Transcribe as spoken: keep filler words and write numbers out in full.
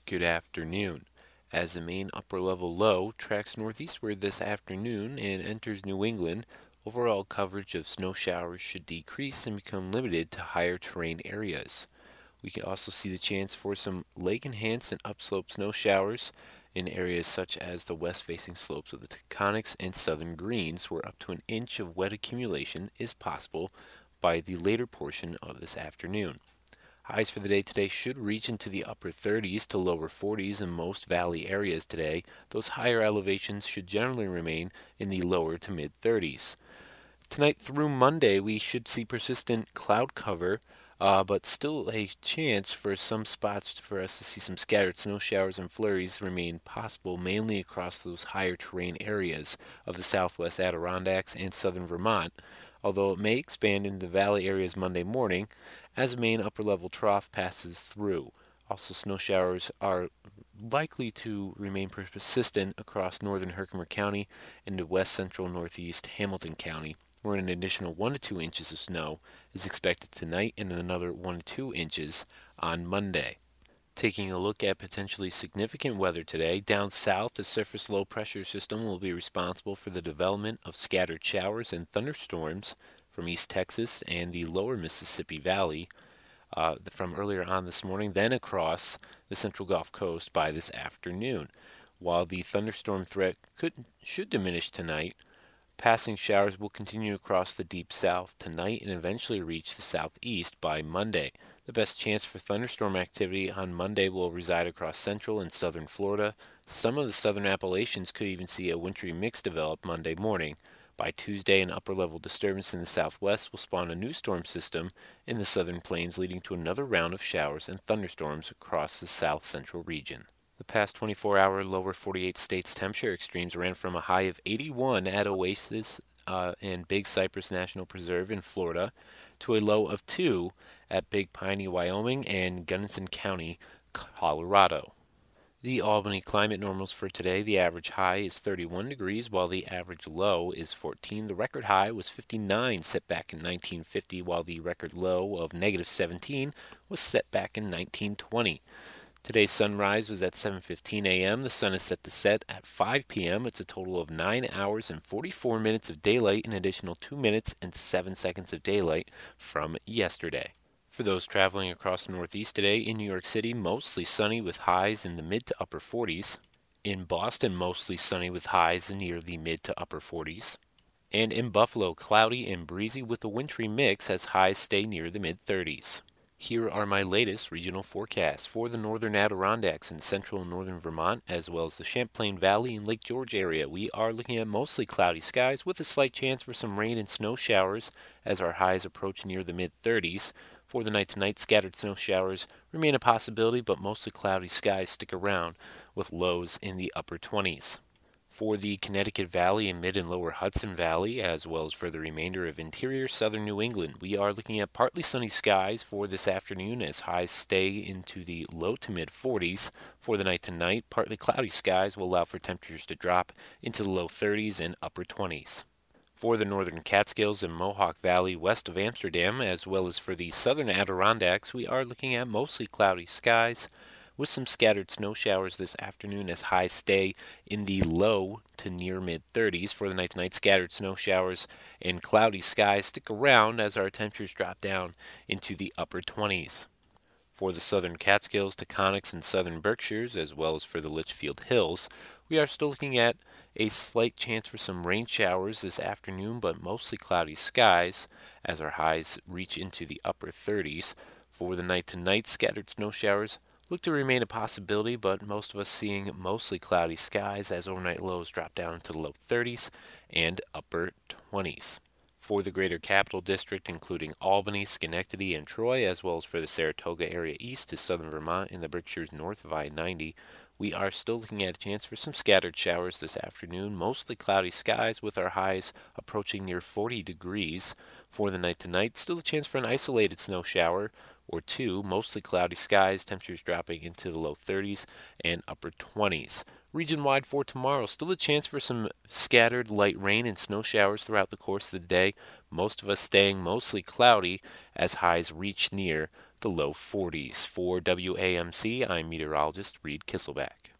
Good afternoon. As the main upper level low tracks northeastward this afternoon and enters New England, overall coverage of snow showers should decrease and become limited to higher terrain areas. We can also see the chance for some lake-enhanced and upslope snow showers in areas such as the west-facing slopes of the Taconics and southern Greens, where up to an inch of wet accumulation is possible by the later portion of this afternoon. Highs for the day today should reach into the upper thirties to lower forties in most valley areas today. Those higher elevations should generally remain in the lower to mid thirties. Tonight through Monday, we should see persistent cloud cover, uh, but still a chance for some spots for us to see some scattered snow showers and flurries remain possible, mainly across those higher terrain areas of the southwest Adirondacks and southern Vermont, although it may expand into the valley areas Monday morning as a main upper level trough passes through. Also, snow showers are likely to remain persistent across northern Herkimer County into west central northeast Hamilton County, where an additional one to two inches of snow is expected tonight and another one to two inches on Monday. Taking a look at potentially significant weather today, down south, the surface low pressure system will be responsible for the development of scattered showers and thunderstorms from East Texas and the lower Mississippi Valley uh, from earlier on this morning, then across the central Gulf Coast by this afternoon. While the thunderstorm threat could should diminish tonight, passing showers will continue across the deep south tonight and eventually reach the southeast by Monday. The best chance for thunderstorm activity on Monday will reside across central and southern Florida. Some of the southern Appalachians could even see a wintry mix develop Monday morning. By Tuesday, an upper-level disturbance in the southwest will spawn a new storm system in the southern plains, leading to another round of showers and thunderstorms across the south-central region. The past twenty-four hour lower forty-eight states temperature extremes ran from a high of eighty-one at Oasis uh, and Big Cypress National Preserve in Florida to a low of two at Big Piney, Wyoming and Gunnison County, Colorado. The Albany climate normals for today: the average high is thirty-one degrees while the average low is fourteen. The record high was fifty-nine, set back in nineteen fifty, while the record low of negative seventeen was set back in nineteen twenty. Today's sunrise was at seven fifteen a.m. The sun is set to set at five p.m. It's a total of nine hours and forty-four minutes of daylight, an additional two minutes and seven seconds of daylight from yesterday. For those traveling across the Northeast today, in New York City, mostly sunny with highs in the mid to upper forties. In Boston, mostly sunny with highs near the mid to upper forties. And in Buffalo, cloudy and breezy with a wintry mix as highs stay near the mid thirties. Here are my latest regional forecasts for the northern Adirondacks and central and northern Vermont, as well as the Champlain Valley and Lake George area. We are looking at mostly cloudy skies with a slight chance for some rain and snow showers as our highs approach near the mid thirties. For the night tonight, scattered snow showers remain a possibility, but mostly cloudy skies stick around with lows in the upper twenties. For the Connecticut Valley and mid and lower Hudson Valley, as well as for the remainder of interior southern New England, we are looking at partly sunny skies for this afternoon as highs stay into the low to mid forties. For the night tonight, partly cloudy skies will allow for temperatures to drop into the low thirties and upper twenties. For the northern Catskills and Mohawk Valley west of Amsterdam, as well as for the southern Adirondacks, we are looking at mostly cloudy skies with some scattered snow showers this afternoon as highs stay in the low to near mid thirties. For the night tonight, scattered snow showers and cloudy skies stick around as our temperatures drop down into the upper twenties. For the southern Catskills, Taconics, and southern Berkshires, as well as for the Litchfield Hills, we are still looking at a slight chance for some rain showers this afternoon, but mostly cloudy skies as our highs reach into the upper thirties. For the night tonight, scattered snow showers look to remain a possibility, but most of us seeing mostly cloudy skies as overnight lows drop down into the low thirties and upper twenties. For the greater capital district, including Albany, Schenectady, and Troy, as well as for the Saratoga area east to southern Vermont and the Berkshires north of I ninety, we are still looking at a chance for some scattered showers this afternoon, mostly cloudy skies with our highs approaching near forty degrees. For the night tonight, still a chance for an isolated snow shower or two, mostly cloudy skies, temperatures dropping into the low thirties and upper twenties. Region-wide for tomorrow, still a chance for some scattered light rain and snow showers throughout the course of the day. Most of us staying mostly cloudy as highs reach near the low forties. For W A M C, I'm meteorologist Reed Kisselback.